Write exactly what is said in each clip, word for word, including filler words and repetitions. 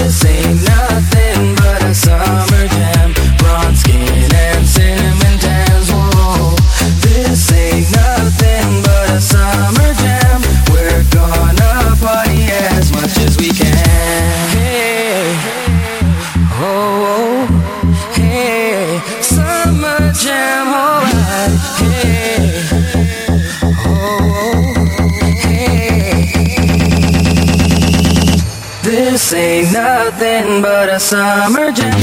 This ain't nothing but a summer jam. Bronze skin and cinnamon tans. Whoa, this ain't nothing but a summer jam. We're gonna party as much as we can. Hey, oh, hey, summer jam, alright. Hey, oh, hey. This ain't nothing but a summer jam.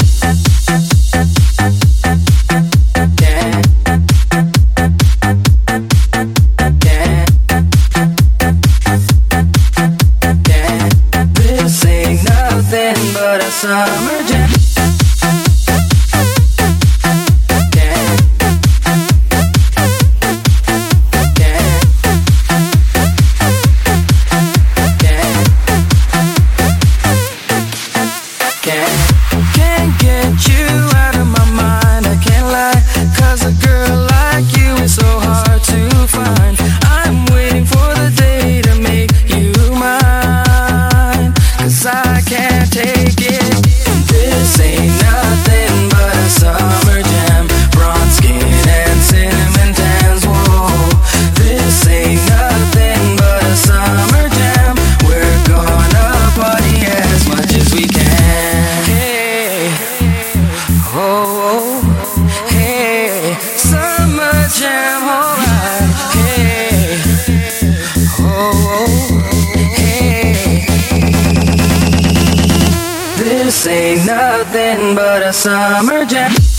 Yeah. Yeah. Yeah. This ain't nothing but a summer jam. Can't get you out of my mind, I can't lie. Cause a girl like you is so hard to find. I'm waiting for the day to make you mine. Cause I can't take it. This ain't nothing but a summer jam. Bronze skin and cinnamon tans. Whoa, this ain't nothing but a summer jam. We're gonna party as much as we can. Hey, oh, hey, summer jam, alright. Hey, oh, hey. This ain't nothing but a summer jam.